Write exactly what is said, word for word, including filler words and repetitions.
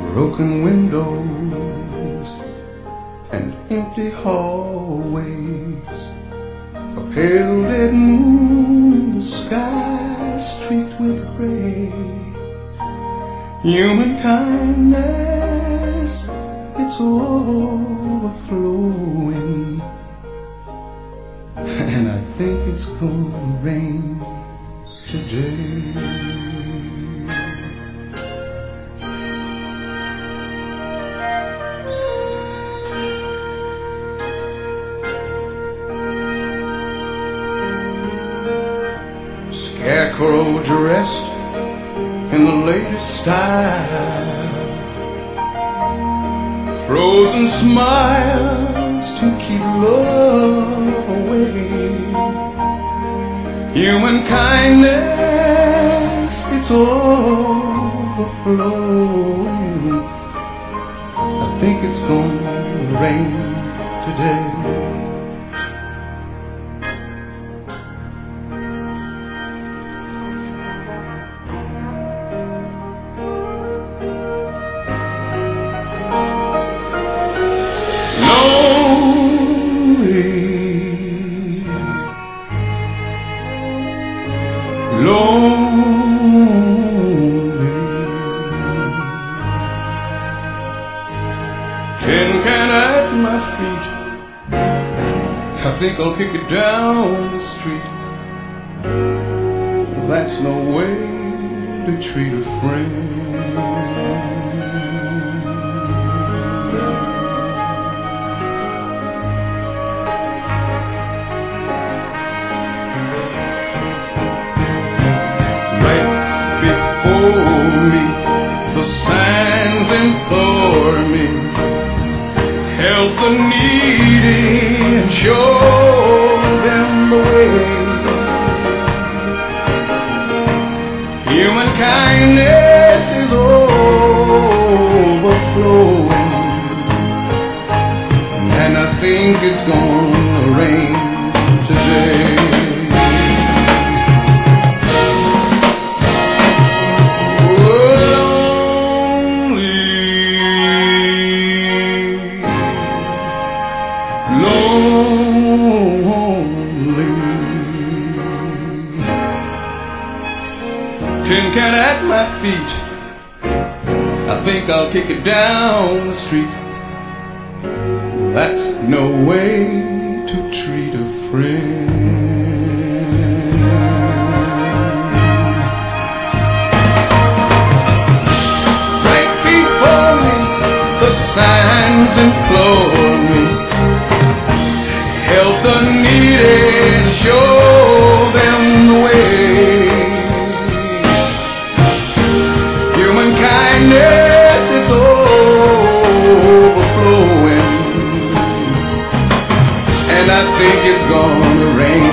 broken windows and empty hallways, a pale dead moon in the sky streaked with gray. Human kindness, it's overflowing, and I think it's gonna rain today. Scarecrow dressed in the latest style, frozen smiles to keep love away. Human kindness, it's overflowing. I think it's gonna rain today. Lonely, tin can at my feet, I think I'll kick it down the street. That's no way to treat a friend. Me, the signs implore me, help the needy and show them the way. Human kindness is overflowing, and I think it's gonna rain today. Lonely, tin can at my feet, I think I'll kick it down the street. That's no way to treat a friend. Right before me, the signs implore me, help the needy and show them the way. Human kindness, it's overflowing, and I think it's gonna rain